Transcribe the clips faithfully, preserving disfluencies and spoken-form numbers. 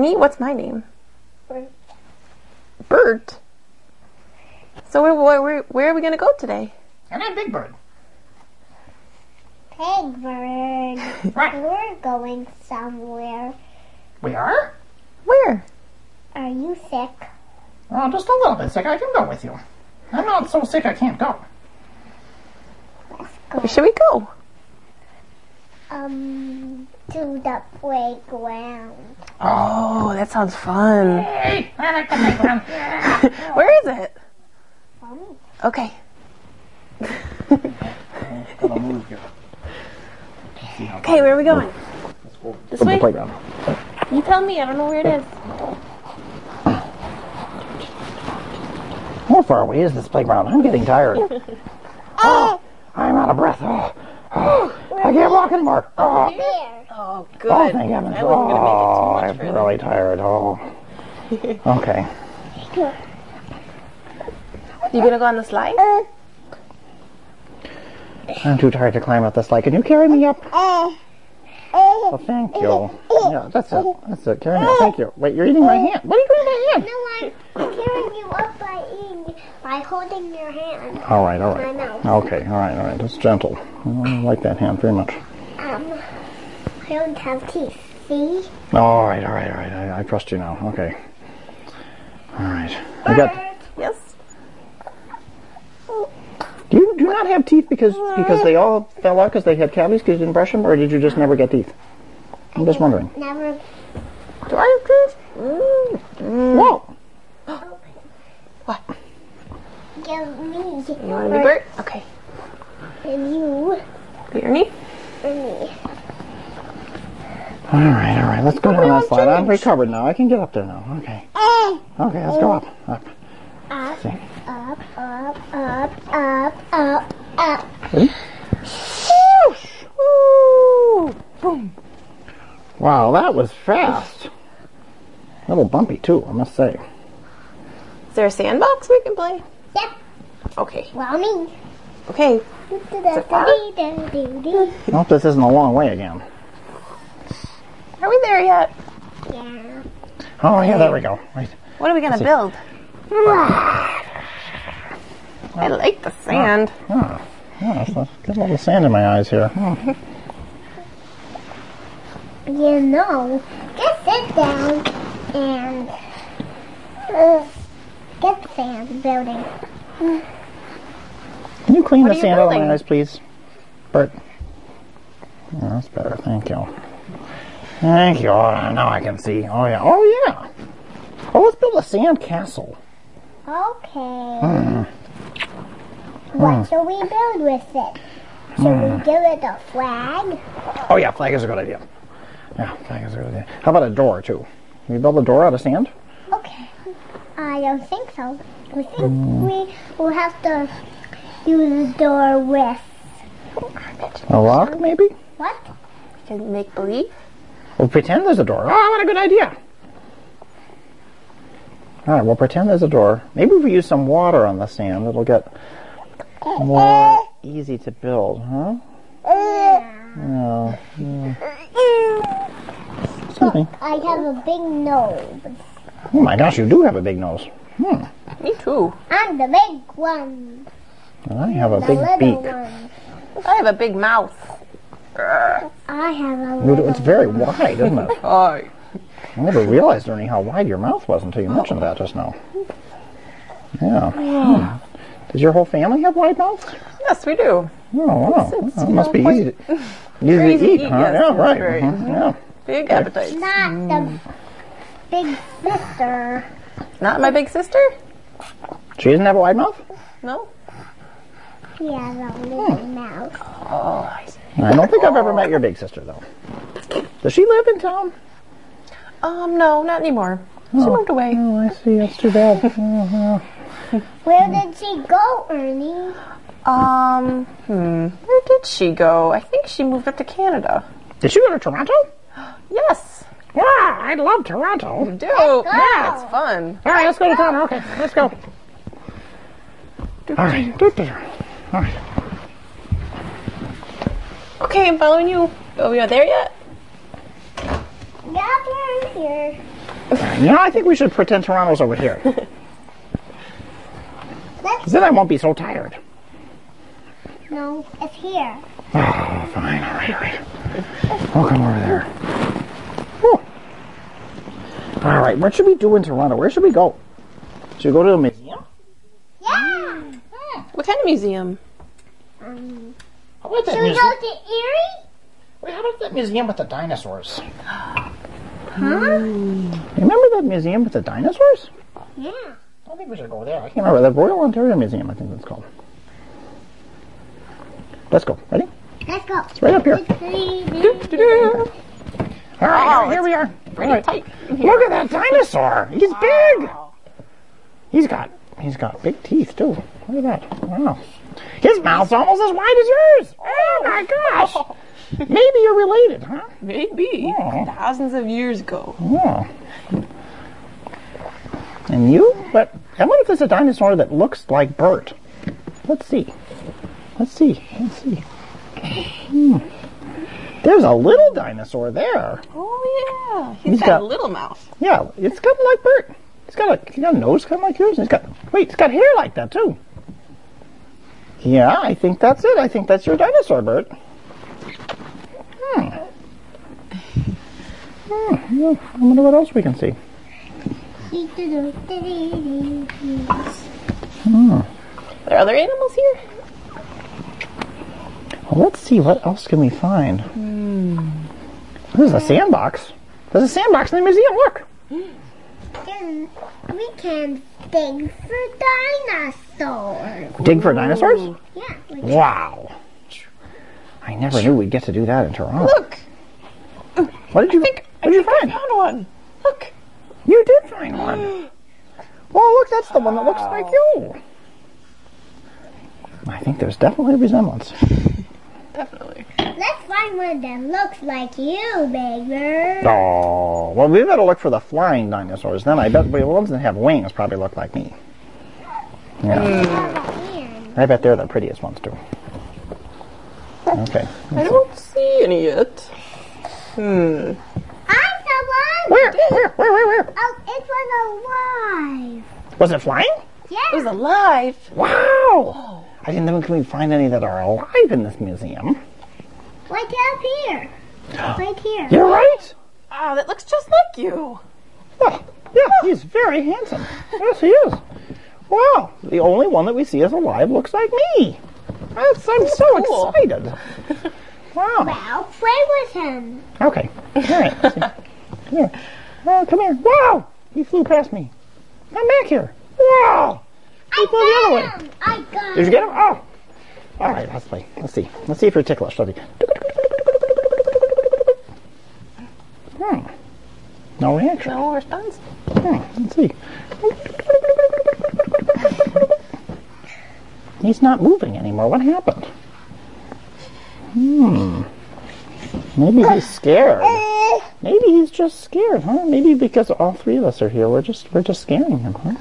Ernie, what's my name? Bert. Bert? So where, where, where are we going to go today? And I'm Big Bird. Big Bird. Right. We're going somewhere. We are? Where? Are you sick? Oh, just a little bit sick. I can go with you. I'm not so sick I can't go. Let's go. Where should we go? Um, to the playground. Oh, that sounds fun. Hey, I like the playground. Where is it? Um, Okay. Gotta move here. Okay, where are we going? This From the way? playground. You tell me. I don't know where it is. How far away is this playground? I'm getting tired. Oh, I'm out of breath. Oh, oh, I can't walk anymore. Oh, there. Oh, good. oh thank heavens. I wasn't going to make it too Oh, much I'm further. really tired. Oh. Okay. You going to go on the slide? I'm too tired to climb up the slide. Can you carry me up? Uh, Oh, thank you. Yeah, that's it. That's it. Carry me up. Thank you. Wait, you're eating my hand. What are you doing with my hand? No, I'm carrying you up by eating, by holding your hand. All right, all I right. know. Okay, all right, all right. That's gentle. I don't like that hand very much. Um, I don't have teeth. See? All right, all right, all right. I, I trust you now. Okay. All right. I got. Yes. Do you do you not have teeth because because they all fell out because they had cavities because you didn't brush them, or did you just never get teeth? I'm just wondering. Never. Do I have teeth? Mm. Mm. Whoa! What? Give me. You want to be Bert? Okay. And you. Be Ernie? And me. All right, all right. Let's go down we that want slide. I'm change. recovered now. I can get up there now. Okay. Okay, let's go up. Up. Up, See. up, up, up, up, up, up. See? Whoosh! Woo! Boom. Wow, that was fast. A little bumpy too, I must say. Is there a sandbox we can play? Yep. Okay. Well, me. Okay. it far? I hope this isn't a long way again. Are we there yet? Yeah. Oh yeah, there we go. Right. What are we going to see. build? I like the sand. Oh, yeah, so get a little sand in my eyes here. Oh. You know, just sit down and uh, get the sand building. Can you clean What the are you sand out of building? my eyes, please, Bert? Oh, that's better. Thank you. Thank you. Oh, now I can see. Oh yeah. Oh yeah. Oh, let's build a sand castle. Okay. Hmm. What shall we build with it? Should we give it a flag? Oh yeah, flag is a good idea. Yeah, flag is a good idea. How about a door too? Can we build a door out of sand? Okay. I don't think so. We think we will have to use the door with A rock, maybe? what? We can make believe. We'll pretend there's a door. Oh, what a good idea! All right, we'll pretend there's a door. Maybe if we use some water on the sand, it'll get more easy to build, huh? No. no. Excuse me. I have a big nose. Oh my gosh, you do have a big nose. Hmm. Me too. I'm the big one. And I have a The big little beak. one. I have a big mouth. I have a You do- little It's very wide, isn't it? Oh. I never realized, Ernie, how wide your mouth was until you mentioned that just now. Yeah. Hmm. Does your whole family have wide mouths? Yes, we do. Oh, wow. It's, Well, it you must know, be quite easy to, easy to easy to eat, eat, huh? yes, Yeah, that's right. very- Mhm, yeah. Big appetite. Not the big sister. Not my big sister? She doesn't have a wide mouth? No? He has a little mouth. Oh, I see. I don't think I've ever met your big sister, though. Does she live in town? Um, no, not anymore. She Oh. moved away. Oh, I see. That's too bad. Oh, Where did she go, Ernie? Um, hmm. Where did she go? I think she moved up to Canada. Did she go to Toronto? Yes. Yeah, I love Toronto. Do. go. Yeah, it's fun. All right, let's go to Toronto. Okay, let's go. All right. All right. Okay, I'm following you. Oh, we are there yet? Yeah, we're here. You know, I think we should pretend Toronto's over here. Let's, Then I won't be so tired. no, it's here. Oh, fine. All right, all right. We'll come over there. Whew. All right, what should we do in Toronto? Where should we go? Should we go to the museum? Yeah. What kind of museum? Um, How about that should we museum? go to Erie? Wait, how about that museum with the dinosaurs? Huh? Remember that museum with the dinosaurs? Yeah. I think we should go there. I can't remember. The Royal Ontario Museum, I think that's called. Let's go. Ready? Let's go. It's right up here. Doo-doo-doo. All right, Oh, here we are. Pretty All right. tight. Look at that dinosaur. He's big. He's got he's got big teeth too. Look at that. Wow. His mouth's almost as wide as yours. Oh my gosh. Maybe you're related, huh? Maybe. Oh. Thousands of years ago. Yeah. And you? But I wonder if there's a dinosaur that looks like Bert. Let's see. Let's see. Let's see. Hmm. There's a little dinosaur there. Oh yeah. He's He's got, got- a little mouth. Yeah, it's kind of like Bert. He's got a he's got a nose kind of like yours. And he's got wait, he's got hair like that too. Yeah, I think that's it. I think that's your dinosaur, Bert. Hmm. Hmm. Yeah, I wonder what else we can see. Hmm. Are there other animals here? Well, let's see. What else can we find? Hmm. This is a sandbox. There's a sandbox in the museum. Look. Then we can dig for dinosaurs. Dig for dinosaurs? Yeah. we- Wow. I never knew we'd get to do that in Toronto. Look. What did you? I think, what I did you think I find? found one. Look. You did find one. Well, look, that's the one that looks like you. I think there's definitely a resemblance. Definitely. Let's find one that looks like you, baby. Oh, well, we better look for the flying dinosaurs. Then I bet the ones that have wings probably look like me. Yeah, I bet they're the prettiest ones too. Okay. I don't see any yet. Hmm. I saw one. Where? Where? Where? Where? Where? Oh, it was alive. Was it flying? It was Yeah. alive. Wow! I didn't think we could find any that are alive in this museum. Right up here. Right here. You're right. Ah, that looks just like you. Well, yeah, he's very handsome. Yes, he is. Wow, the only one that we see as alive looks like me. That's, I'm so cool. excited. Wow. Well, play with him. Okay. All right. Let's see. Come here. Oh, come here. Wow! He flew past me. Come back here. Wow! He flew the other way. Him. I got Did you get him? Oh! All right, let's play. Let's see. Let's see if you're ticklish. Let's see. Hmm. No reaction. No response. Hmm. Let's see. He's not moving anymore. What happened? Hmm. Maybe he's scared. Maybe he's just scared, huh? Maybe because all three of us are here, we're just we're just scaring him, huh?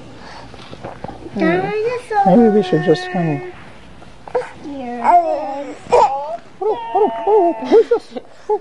Dinosaur. Maybe we should just kind of. Here. Oh, oh, oh, who's this? Oh,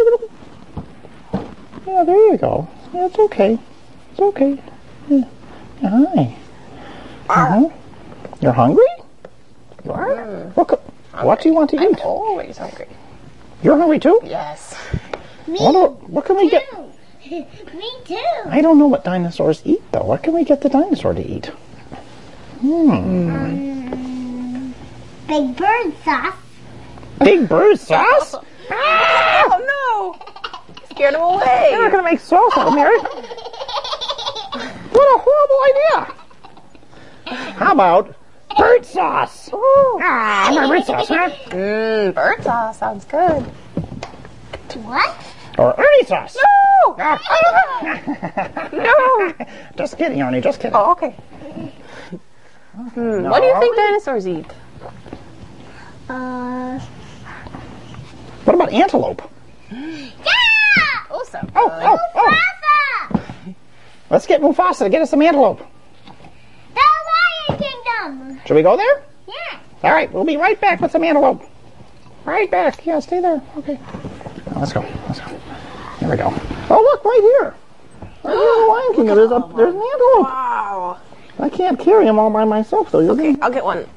yeah, there you go. Yeah, it's okay. It's okay. Yeah. Yeah, hi. Uh-huh. You're hungry? You are? What, co- what do you want to I'm eat? always hungry. You're hungry too? Yes. Me What, do- what can we get? too. Me too. I don't know what dinosaurs eat, though. What can we get the dinosaur to eat? Hmm. Um, Big bird sauce. Big bird sauce? Oh no! Scared him You're not away. going to make sauce out of me, right? What a horrible idea! How about bird sauce? Ah, my bird sauce, huh? Mmm, bird sauce sounds good. What? Or Ernie sauce? No! Ah. No! Just kidding, Ernie, just kidding. Oh, okay. Hmm. What do you think dinosaurs eat? Uh. What about antelope? Yeah! Awesome. Oh, oh, oh. Mufasa! Let's get Mufasa to get us some antelope. The Lion Kingdom! Should we go there? Yeah! All right, we'll be right back with some antelope. Right back. Yeah, stay there. Okay. Now, let's go. Let's go. Here we go. Oh, look, right here. Oh, Lion King, there's, a, there's an antelope. Wow. I can't carry him all by myself, so you're Okay, I'll get one.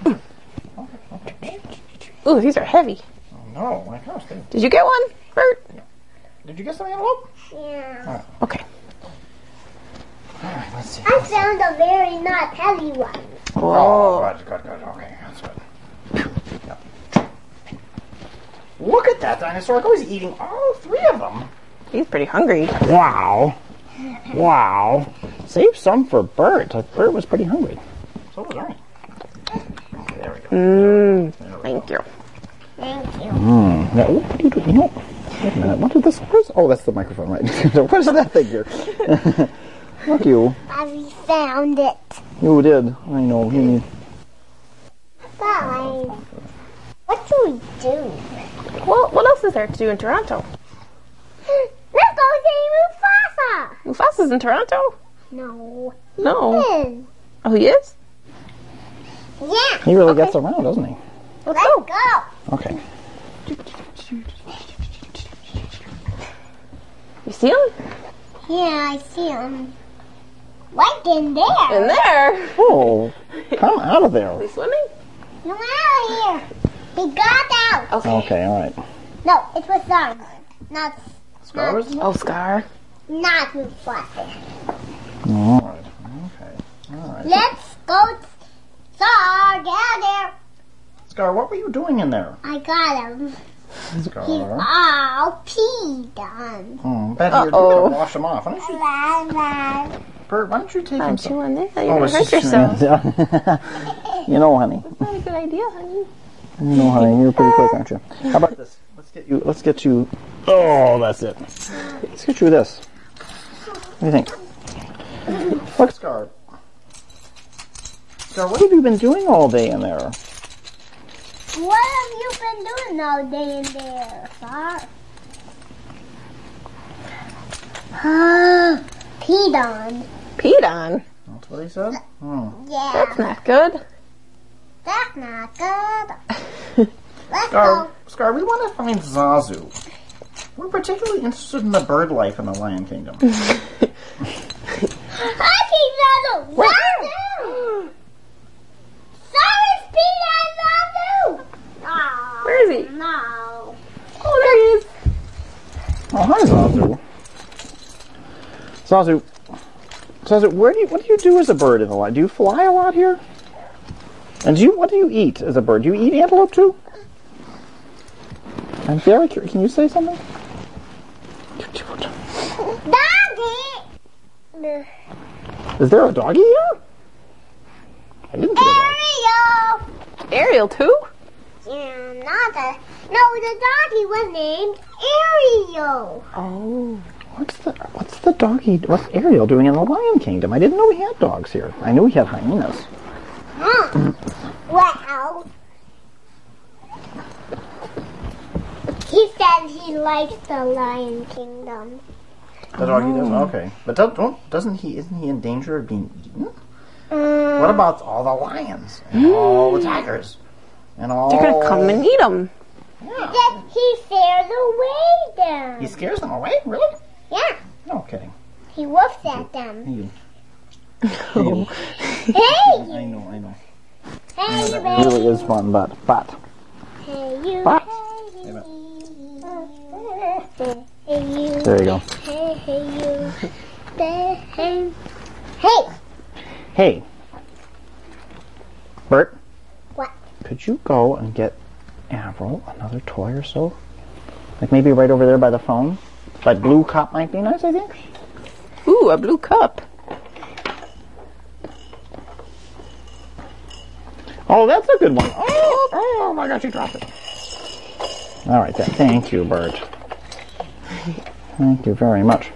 Ooh, these are heavy. Oh, no, my gosh. They... Did you get one, Bert? Did you get some antelope? Yeah. Okay. All right, let's see. I found a very not heavy one. Oh, Whoa. good, good, good. Okay, that's good. Yep. Look at that dinosaur. He's eating all three of them. He's pretty hungry. Wow. Wow. Save some for Bert. Bert was pretty hungry. So was I. Okay, there we go. Mmm. There we Thank go. you. Thank you. Mm. Now, what do you do? You know, wait a minute. What did this? Where's, oh, that's the microphone, right? What is that thing here? Look, you. I found it. You did. I know. You need. Bye. What do we do? Well, what else is there to do in Toronto? Let's go see Mufasa. Mufasa's in Toronto? No. No. Yes. Oh, he is? Yeah. He really Okay. gets around, doesn't he? Let's Let's go. go. Okay. You see him? Yeah, I see him. Right in there. In there. Oh, come out of there. Is he swimming? Come out of here. He got out. Okay. Okay, all right. No, it was Scar. Not, Scars? Oh, Scar. not Mufasa. All right. Okay. All right. Let's go. Scar, get out there. Scar, what were you doing in there? I got him. He's Scar. all peed on. Hmm. Betty, you're Uh-oh. going to wash him off. Why don't you, Bert, why don't you take him Don't some... chew on there. You're Oh, going to it's hurt just- yourself. You know, honey. That's not a good idea, honey. You know, honey. You're pretty quick, aren't you? How about this? Let's get you... Let's get you... Oh, that's it. Let's get you this. What do you think? Look, Scar. Scar, what have you been doing all day in there? What have you been doing all day in there, Scar? Peed on. Peed on. That's what he said? Hmm. Yeah, That's not good. that's not good. Let's Scar, go. Scar, we want to find Zazu. We're particularly interested in the bird life in the Lion Kingdom. I see Zazu. Zazu. Sorry, peed on Zazu. Oh, Where is he? no. Oh, there he is. Oh, hi, Zazu. Zazu, Zazu, where do you, what do you do as a bird in the line? Do you fly a lot here? And do you, what do you eat as a bird? Do you eat antelope too? I'm very curious. Can you say something? Doggy. Is there a doggy here? I didn't see a doggy. Ariel. Ariel, too? Yeah, not the. No, the doggy was named Ariel. Oh. What's the what's the doggy? What's Ariel doing in the Lion Kingdom? I didn't know we had dogs here. I knew we had hyenas. Hmm. Wow. He said he likes the Lion Kingdom. The doggy does. Okay, but don't, don't doesn't he? Isn't he in danger of being eaten? Um, What about all the lions and all the tigers and all? They're going to come and eat him. Yeah. that he scares away them. He scares them away. Really? Yeah, No kidding. he woofs at them. You. Oh. Hey, I know. I know. hey, you That baby. really is fun, but but Hey, you. But- Hey, Wait a hey, you. there you go. Hey, hey, you. Hey, hey. Hey. Hey, Bert. What? Could you go and get Avril another toy or so? Like maybe right over there by the phone. That blue cup might be nice, I think. Ooh, a blue cup. Oh, that's a good one. Oh, oh my gosh, you dropped it. All right, then. Thank you, Bert. Thank you very much.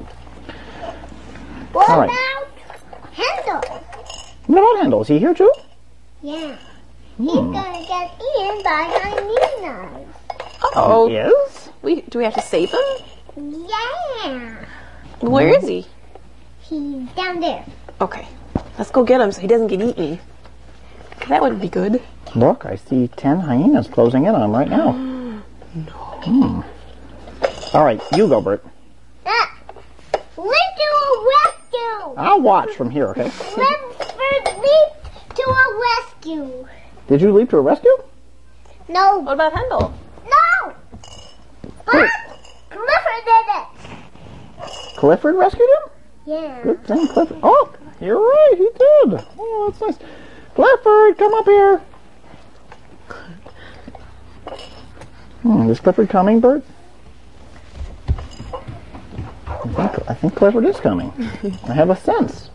What All right. about Handle? What about Handle? Is he here too? Yeah. He's gonna get eaten by hyenas. Oh. He is? We, do we have to save him? Yeah. Where is he? He's down there. Okay. Let's go get him so he doesn't get eaten. That would be good. Look, I see ten hyenas closing in on him right now. No. Hmm. All right, you go, Bert. Ah. leaped to a rescue. I'll watch from here, okay? Clifford leaped to a rescue. Did you leap to a rescue? No, What about Hendel? no. But Clifford did it. Clifford rescued him? Yeah. Good thing, Clifford. Oh, you're right, he did. Oh, that's nice. Clifford, come up here. Hmm, is Clifford coming, Bert? I think, I think Clifford is coming. I have a sense.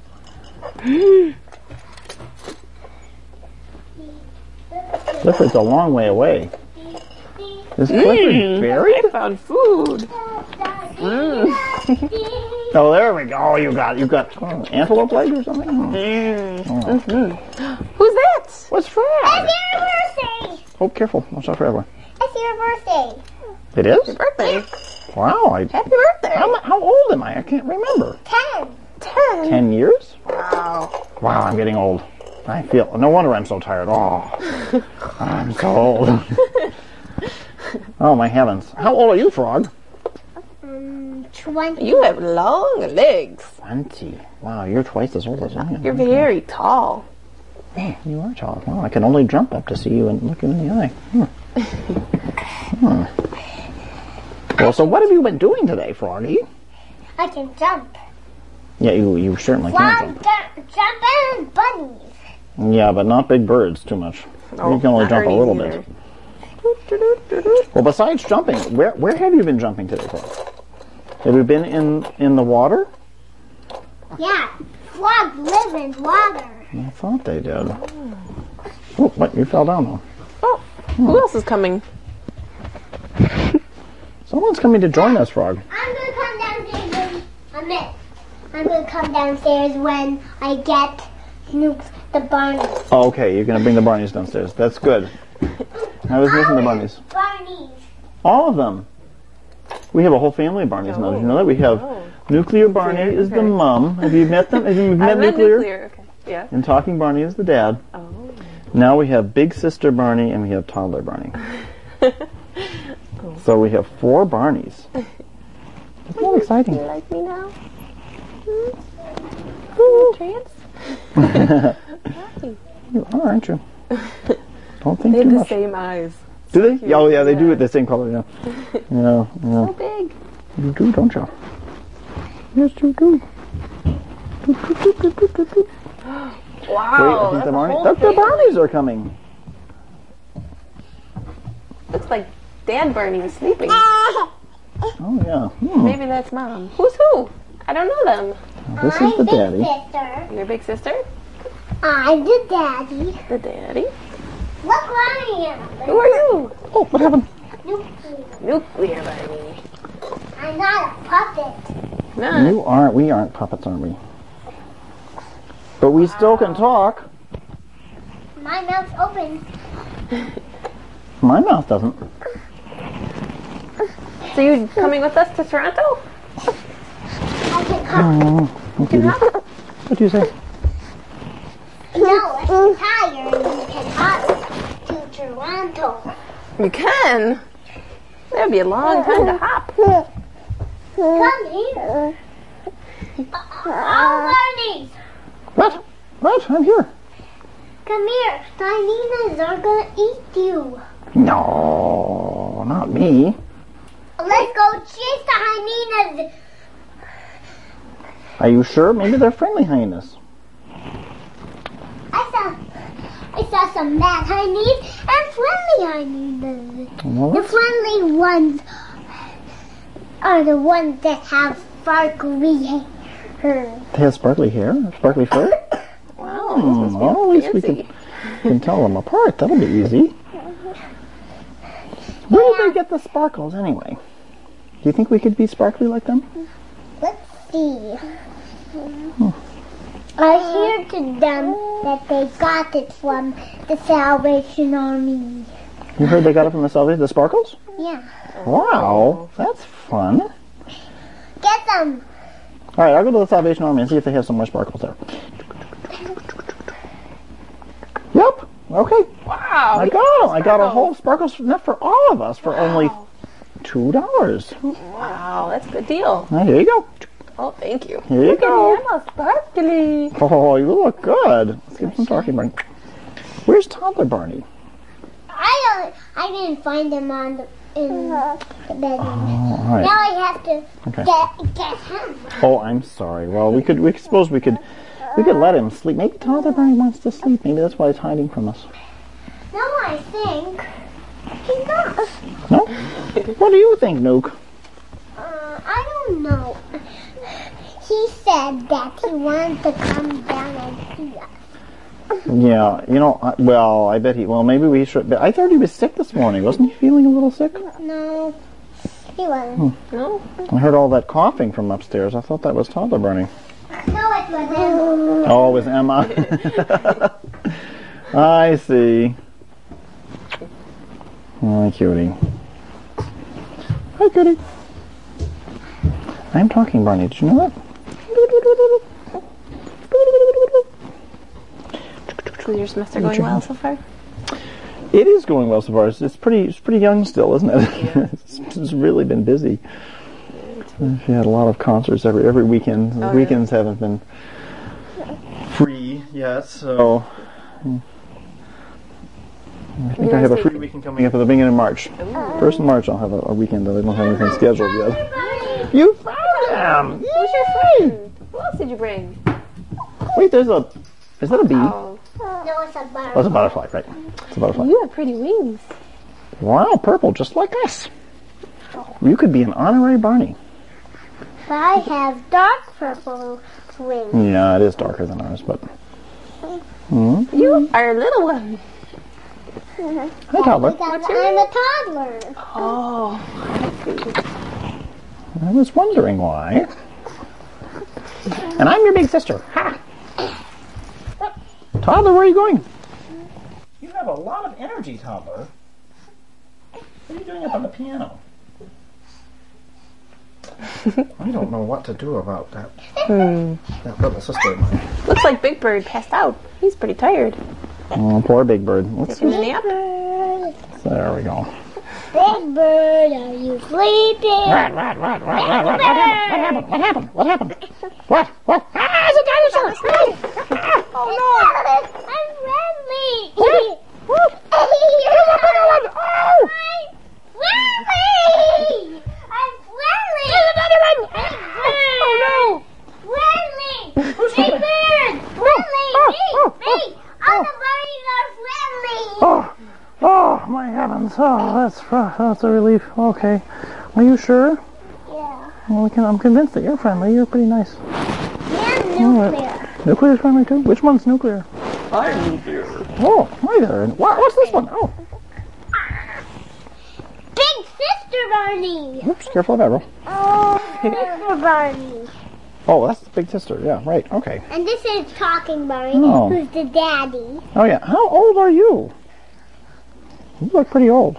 Clifford's a long way away. Is Clifford buried? I found food. Oh, there we go. You got, you got oh, antelope leg or something? Who's that? What's Frog? It's your birthday. Oh, careful. Watch out for everyone. It's your birthday. It is? Birthday. Wow. I, Happy birthday. how, how old am I? I can't remember. Ten. Ten. Ten years? Wow. Wow, I'm getting old. I feel, no wonder I'm so tired. Oh, I'm so old. Oh, my heavens. How old are you, Frog? Um, twenty. You have long legs. twenty. Wow, you're twice as old as I am. You're very tall. Man, you are tall. Wow, I can only jump up to see you and look you in the eye. Hmm. Hmm. Well, so what have you been doing today, Froggy? I can jump. Yeah, you you certainly can Frog jump. ju- jumping bunnies. Yeah, but not big birds too much. Oh, you can only not jump a Ernie's little either. bit. Well, besides jumping, where where have you been jumping today, Frog? Have you been in in the water? Yeah, frogs live in water. I thought they did. Oh, what? You fell down though. Oh, who else is coming? Someone's coming to join us, Frog. I'm gonna come downstairs in a minute. I'm gonna come downstairs when I get Snoop the Barney. Oh, okay, you're gonna bring the Barneys downstairs. That's good. I was missing the Barneys. Barneys. All of them. We have a whole family of Barneys now. Did you know that? We have Oh. Nuclear Barney is the okay. mum. Have you met them? Have you met I meant Nuclear? nuclear. Okay. Yeah. And Talking Barney is the dad. Oh. Now we have Big Sister Barney and we have Toddler Barney. So we have four Barneys. Isn't that exciting? You like me now? Hmm? Trance? You are, aren't you? Don't think They too have the much. same eyes. Do they? cute. Oh, yeah, they do Yeah. it the same color, yeah. Yeah, yeah. So big. You do, don't you? Yes, you do. Do, do, do, do, do, do, do. Wow. Wait, I think that's the a Barney, whole look, the family. Barneys are coming. Looks like Dad Barney was sleeping. Oh, yeah. Hmm. Maybe that's Mom. Who's who? I don't know them. This I'm is the big daddy. sister. Your big sister? I'm the daddy. The daddy? Look where I am. Who are you? Oh, what happened? Nuclear. Nuclear Barney. I'm not a puppet. Nah. You aren't, we aren't puppets, aren't we? But we still can talk. My mouth's open. My mouth doesn't. So you coming with us to Toronto? I can come. Oh, okay. What do you say? No, if you're tired, you can hop to Toronto. You can. That'd be a long time to hop. Come here. Oh, Barney, What? What? I'm here. come here. Hyenas are gonna eat you. No, not me. Let's go chase the hyenas. Are you sure? Maybe they're friendly hyenas. I saw, I saw some mad hyenas and friendly hyenas. Well, The let's- friendly ones are the ones that have sparkly hair. They have sparkly hair, sparkly fur. Wow. Hmm, This must be well, at least we fancy. can, can tell them apart. That'll be easy. Where did they get the sparkles anyway? Do you think we could be sparkly like them? Let's see. I heard to them that they got it from the Salvation Army. You heard they got it from the Salvation, the sparkles? Yeah. Wow, that's fun. Get them. All right, I'll go to the Salvation Army and see if they have some more sparkles there. Yep. Okay. Wow. I got them. I got a whole sparkles net for all of us for only two dollars. Wow, that's a good deal. Now, here you go. Oh, thank you. Here you Look go. at me, I'm all sparkly. Oh, you look good. Let's get some talking Barney. Where's toddler Barney? I don't. I didn't find him on the in the bedroom. Oh, all right. Now I have to Okay. get get him. Oh, I'm sorry. Well, we could. We suppose we could. We could let him sleep. Maybe toddler Barney wants to sleep. Maybe that's why he's hiding from us. No, I think he's not. No? What do you think, Nuke? Uh, I don't know. He said that he wanted to come down and see us. Yeah, you know. I- Well, I bet he. Well, maybe we should. But I thought he was sick this morning. Wasn't he feeling a little sick? No, he wasn't. No? I heard all that coughing from upstairs. I thought that was toddler Barney. No, it was him. Oh, it was Emma. I see. Hi, cutie. Hi, cutie. I'm talking, Barney. Did you know that? Is your semester going well so far? It is going well so far. It's, it's pretty. It's pretty young still, isn't it? it's, it's really been busy. She had a lot of concerts every every weekend. The Oh, weekends haven't been free yet, so I think I have a free weekend coming up at the beginning of March. First of March, I'll have a, a weekend that I don't have anything scheduled yet. You found him! Who's your friend? Who else did you bring? Wait, there's a. Is that a bee? Oh, No, it's a Oh, bird. it's a butterfly, right? It's a butterfly. you have pretty wings. Wow, purple, just like us. You could be an honorary Barney. But I have dark purple wings. Yeah, it is darker than ours, but. Hmm? You are a little one. Hi, toddler. Because I'm a toddler. Oh. I was wondering why. And I'm your big sister. Ha! Toddler, where are you going? You have a lot of energy, Toddler. What are you doing up on the piano? I don't know what to do about that. Hmm. That little sister of mine. Looks like Big Bird passed out. He's pretty tired. Oh, poor Big Bird. Let's Taking a nap? There we go. Big bird, are you sleeping? What, what, what, what, what, what, what happened? What happened? What happened? What happened? What? What? Ah, it's a dinosaur! Ah, Oh no! I'm friendly! what? I'm Oh! friendly! I'm friendly! There's another one! Oh no! Friendly! Who's Big friendly? bird! Friendly! Oh, Me! oh, Me! oh, All the bunnies are friendly! Oh, oh, my heavens! Oh, that's that's a relief. Okay, are you sure? Yeah. Well, we can. I'm convinced that you're friendly. You're pretty nice. And All right. nuclear. Nuclear's friendly too. Which one's nuclear? I'm here. Oh, hi there. And what, what's this one? Oh, Big sister Barney! oops! Careful of Errol. Oh, sister Barney. Oh, that's the big sister. Yeah, right. Okay. And this is Talking Barney, Oh. who's the daddy. Oh yeah. How old are you? You look pretty old.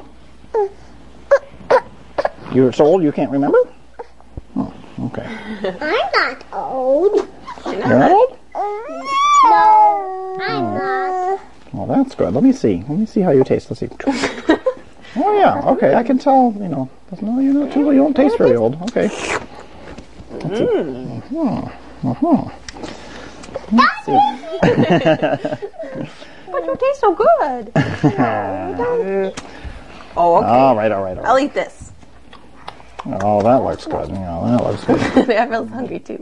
You're so old you can't remember? Oh, okay. I'm not old. You're not old? No, I'm not. Well, that's good. Let me see. Let me see how you taste. Let's see. Oh yeah. Okay. I can tell. You know. No, you're not too. You don't taste very old. Okay. Let's see. Uh-huh. Uh-huh. Let's see. But you taste so good. Oh, okay. All right. All right. All I'll right. eat this. Oh, that looks good. Yeah, that looks good. I feel hungry too.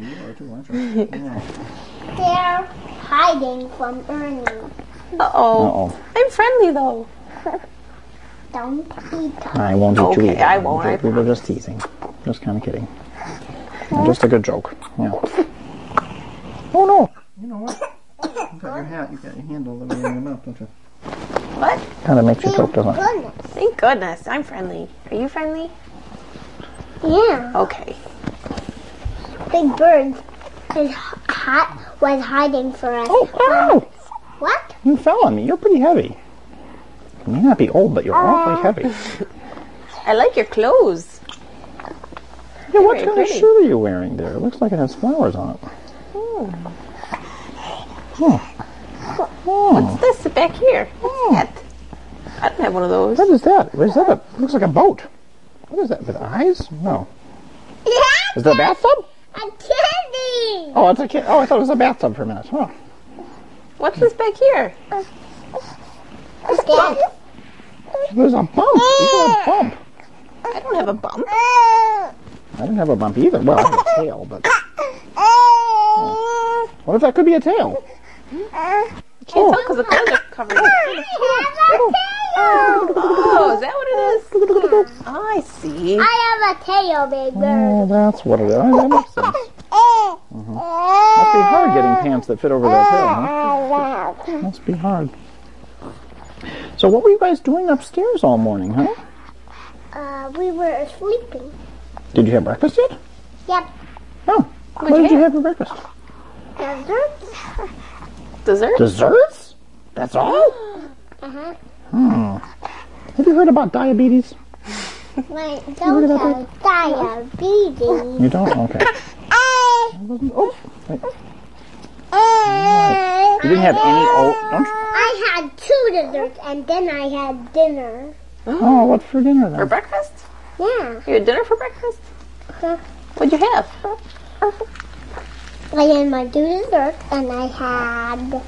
They're hiding from Ernie. Uh-oh. Uh-oh. I'm friendly though. Don't eat them. I won't eat you Okay, either. I won't, I We were just teasing. Just kind of kidding. Just a good joke. Yeah. Oh no! You know what? You got your hat. You got your handle in your mouth, don't you? What? Kind of makes you choke, doesn't it? Goodness. Thank goodness. I'm friendly. Are you friendly? Yeah. Okay. Big Bird is hot, was hiding for us. Oh, ow! What? You fell on me. You're pretty heavy. You may not be old, but you're awfully heavy. I like your clothes. Yeah, what very kind pretty. of shirt are you wearing there? It looks like it has flowers on it. Oh. Oh. What's this back here? What's that? I don't have one of those. What is that? What is that? It looks like a boat. What is that? With eyes? No. Is that a bathtub? A candy! Oh, it's a kid. Oh, I thought it was a bathtub for a minute. Oh. What's this back here? Dad? There's a bump. You got a bump. I don't have a bump. I didn't have a bump either. Well, I have a tail, but... Oh. What if that could be a tail? Can't tell because the clothes are covered. Oh, is that what it is? Oh, I see. I have a tail, big bird. Oh, that's what it is. Oh, that makes sense. Mm-hmm. Must be hard getting pants that fit over that tail, huh? Must be hard. So what were you guys doing upstairs all morning, huh? Uh, we were sleeping. Did you have breakfast yet? Yep. Oh. What did you have for breakfast? Desserts? Dessert? Desserts? That's all? Uh-huh. Hmm. Have you heard about diabetes? Wait, don't have diabetes. You don't? Okay. Oh, wait. Right. You didn't have any oat? Don't you? I had two desserts and then I had dinner. Oh, what for dinner then? For breakfast? Yeah. You had dinner for breakfast? Uh, What'd you have? I had my two desserts and I had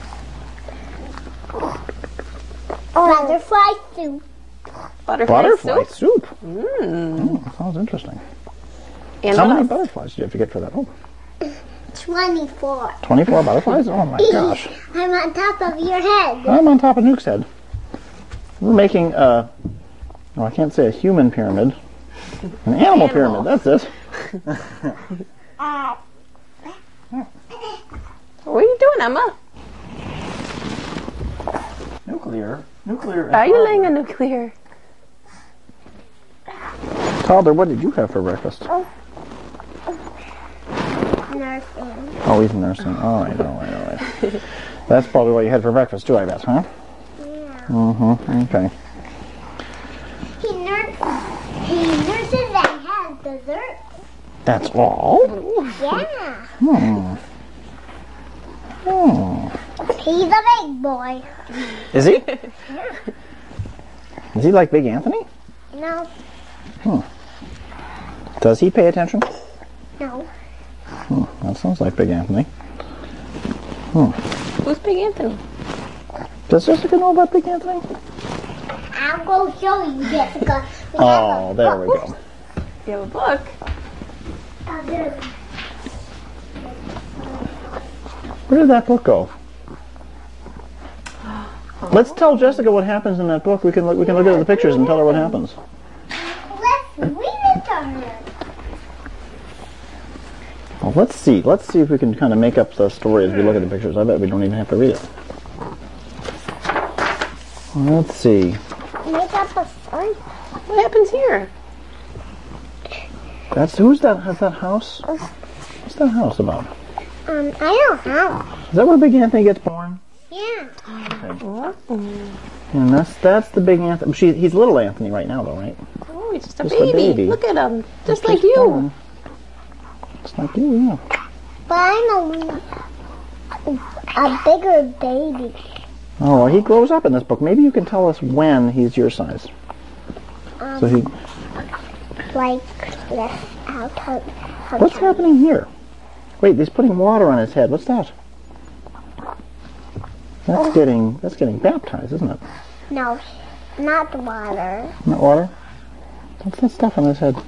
butterfly soup. Butterfly, Butterfly soup? soup? Mmm. Oh, that sounds interesting. And How what many else? butterflies did you have to get for that? Oh, twenty-four. twenty-four butterflies? Oh my gosh. I'm on top of your head. I'm on top of Nuke's head. We're making a, well, I can't say a human pyramid. An animal, Animal. pyramid, that's it. What are you doing, Emma? Nuclear. Nuclear. Are you laying a nuclear? Toddler, what did you have for breakfast? Nursing. Oh, he's nursing. All right, all right, all right. That's probably what you had for breakfast too, I bet, huh? Yeah. Mm-hmm. Okay. He nurses. He nurses and has dessert. That's all? Yeah. Hmm. Hmm. He's a big boy. Is he? Is he like Big Anthony? No. Does he pay attention? No. Hmm. That sounds like Big Anthony. Who's Big Anthony? Does Jessica know about Big Anthony? I'll go show you, Jessica. We Oh, there we go. You have a book? have a book. Where did that book go? Let's tell Jessica what happens in that book. We can look. We can look at the pictures and tell her what happens. Let's read it to her. Well, let's see. Let's see if we can kind of make up the story as we look at the pictures. I bet we don't even have to read it. Let's see. Make up a story. What happens here? That's who's that? Has that house? What's that house about? Um, I don't know. Is that where Big Anthony gets born? Yeah. And that's that's the Big Anthony. She, he's little Anthony right now, though, right? Oh, he's just a, Just a baby. baby. Look at him. Just He's like you. born. Just like you, yeah. But I'm a, a bigger baby. Oh, well, he grows up in this book. Maybe you can tell us when he's your size. Um, So he. like this out of, What's happening here? Wait, he's putting water on his head. What's that? That's getting that's getting baptized, isn't it? No, not the water. Not water? What's that stuff on his head?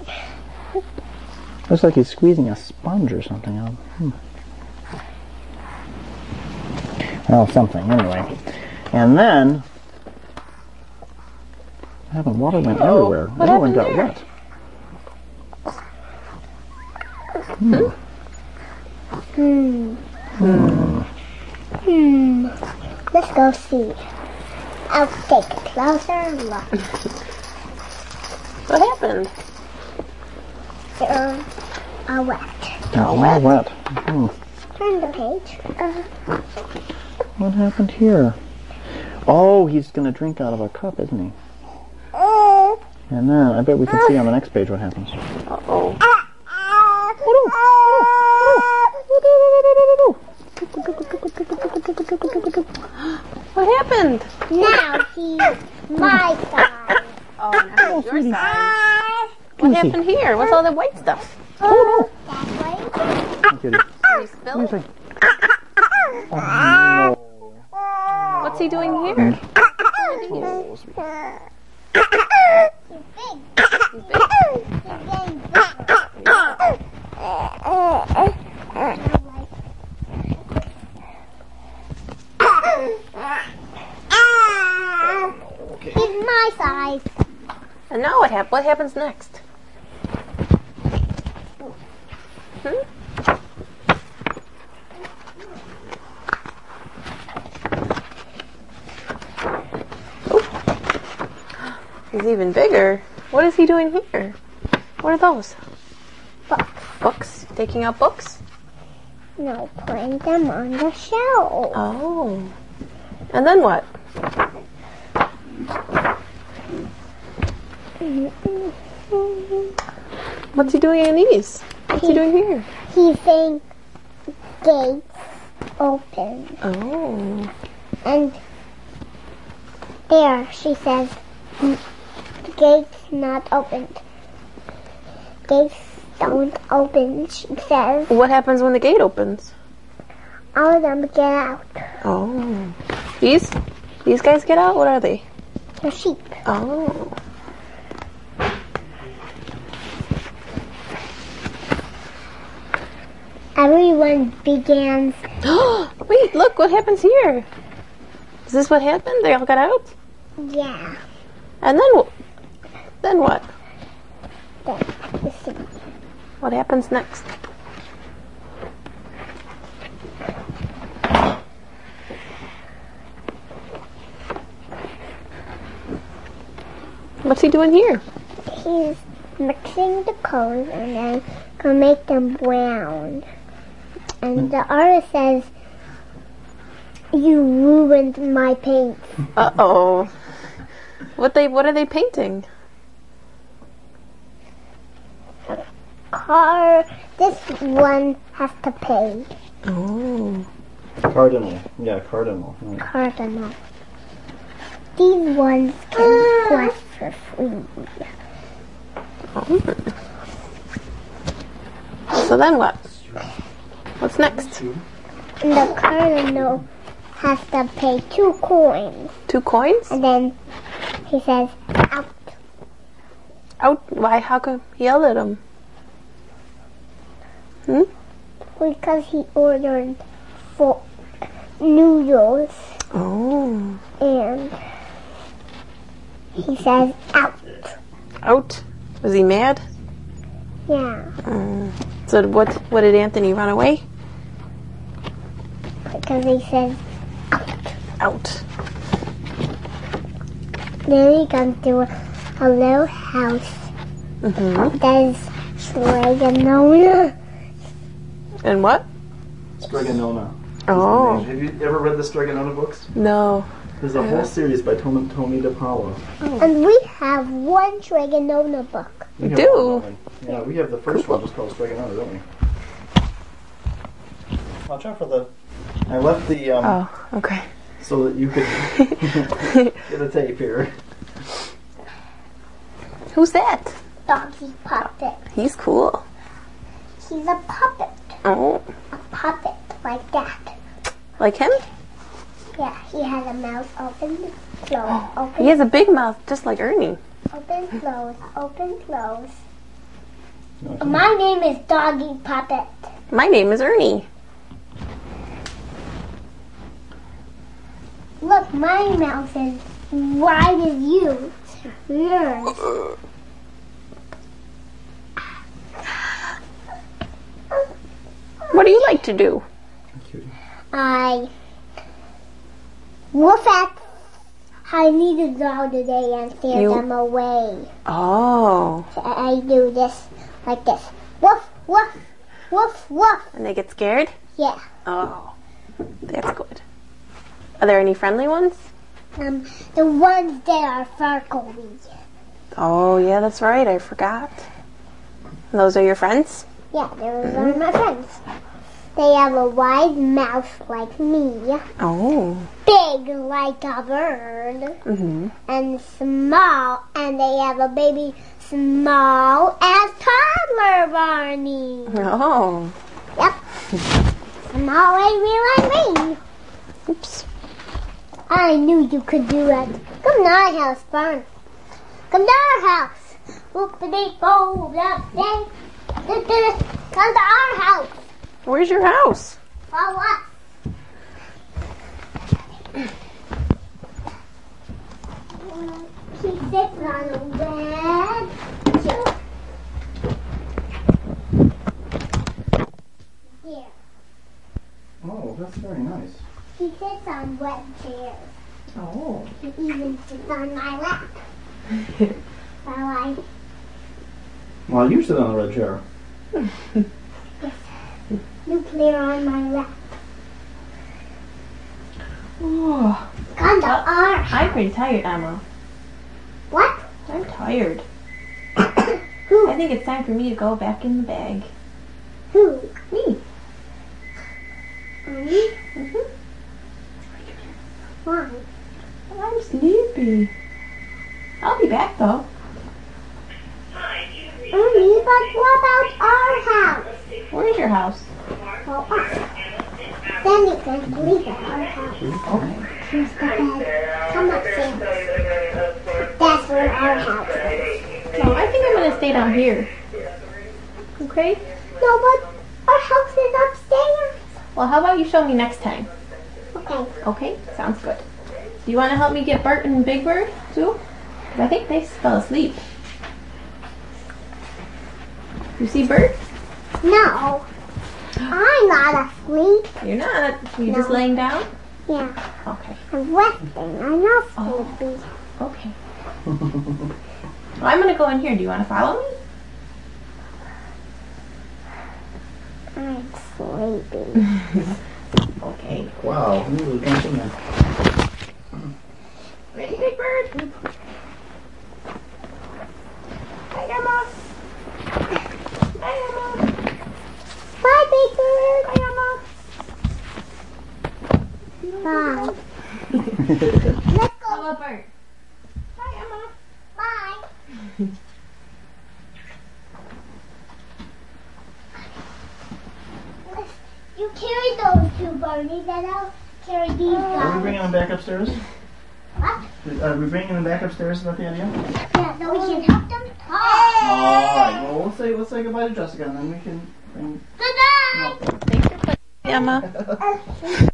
Looks like he's squeezing a sponge or something out. Hmm. Well, something, anyway. And then, what happened? Water went Oh, everywhere. what Everyone got happened there? wet. Hmm. Hmm. Let's go see. I'll take a closer look. What happened? They're all wet. Got all wet. Hmm. Turn the page. Uh, What happened here? Oh, he's going to drink out of a cup, isn't he? uh, And then, I bet we can see on the next page what happens. Uh-oh. What happened? now he's my size. Oh, now he's your size. What happened here? What's all the white stuff? Oh, That way. Cutie. Did he spill He's it? like, oh, no. What's he doing here? Oh, sweet. He's big. He's big. He's getting bigger. He's my size. And now what hap- What happens next? Hmm? Oh. He's even bigger. What is he doing here? What are those? Books. Books? Taking out books? No, putting them on the shelf. Oh. And then what? What's he doing in these? What's he doing here? He's saying gates open. Oh. And there, she says, gates not opened. Gates don't open, she says. What happens when the gate opens? All of them get out. Oh. These? These guys get out? What are they? The sheep. Oh. Everyone begins. Wait, look, what happens here? Is this what happened? They all got out? Yeah. And then what? Then what? Then, you see. What happens next? What's he doing here? He's mixing the colors and then gonna make them brown. And the artist says, "You ruined my paint." Uh oh. What they? What are they painting? Car. This one has to pay. Oh. Cardinal. Yeah, cardinal. Yeah. Cardinal. These ones can quest for free. Oh. So then what? What's next? And the cardinal has to pay two coins. Two coins? And then he says, "Out." Out? Why? How come he yelled at him? Hmm? Because he ordered four noodles. Oh. And he says, "Out." Out? Was he mad? Yeah. Um, so what? What did Anthony run away? Because he says, Out. then he comes to a, a little house Mm-hmm. that is Stregonona. And what? Stregonona. Oh. Have you ever read the Stregonona books? No. There's a whole series by Tony, Tony DePaolo. And we have one Stregonona book. We have do? one. Yeah, we have the first one just called Stregonona, don't we? Watch out for the... I left the... Um, Oh, okay. so that you could get a tape here. Who's that? Doggy Puppet. He's cool. He's a puppet. Oh. A puppet like that. Like him? Yeah, he has a mouth open, close, open, He has a big mouth, just like Ernie. open, close, open, close. No, it's My name is Doggy Puppet. My name is Ernie. Look, my mouth is wide as you. Yours. What do you like to do? Cutie. I woof at I needed all today and steer You- them away. Oh. So I do this like this. Woof, woof, woof, woof. And they get scared? Yeah. Oh. That's good. Are there any friendly ones? Um, the ones that are furry. Oh, yeah, that's right. I forgot. And those are your friends? Yeah, those are my friends. They have a wide mouth like me, Oh. big like a bird, Mm-hmm. and small, and they have a baby small as toddler Barney. Oh. Yep. I'm always real me. Oops. I knew you could do it. Come to our house, Fern. Come to our house. Whoopity boom, day. Come to our house. Where's your house? For what? He sits on the bed. Here. Oh, that's very nice. He sits on wet chairs. Oh. He even sits on my lap. While I Well, you sit on the red chair. nuclear on my lap. Oh. Come to our house. I'm pretty tired, Emma. What? I'm tired. Who? I think it's time for me to go back in the bag. Who? Me. Me? Mm-hmm. Why? I'm sleepy. I'll be back though. Ernie, but what about our house? Where's your house? Well, us. Then you can sleep at our house. Okay. Here's the bed. Come upstairs. That's where our house is. No, I think I'm gonna stay down here. Okay? No, but our house is upstairs. Well, how about you show me next time? Okay. Okay? Sounds good. Do you want to help me get Bert and Big Bird too? 'Cause I think they fell asleep. You see Bert? No. I'm not asleep. You're not. You're No. just laying down? Yeah. Okay. I'm resting. I'm not Oh. sleepy. Okay. Well, I'm gonna go in here. Do you want to follow me? I'm sleepy. Okay. Wow, you really can't in there. Ready, Big Bird? Hi, Emma. Hi, Emma. Bye, Big Bird. Hi, Emma. Bye. Let's How go. about Bert? Hi, Emma. Bye. You carry those two, Barney, then I'll carry these Are we guys. bringing them back upstairs? What? Are we bringing them back upstairs? Is that the idea? Yeah, so we can help them talk. Alright, well, let's say, let's say goodbye to Jessica and then we can bring... Good night. Thanks for playing, Emma. Uh,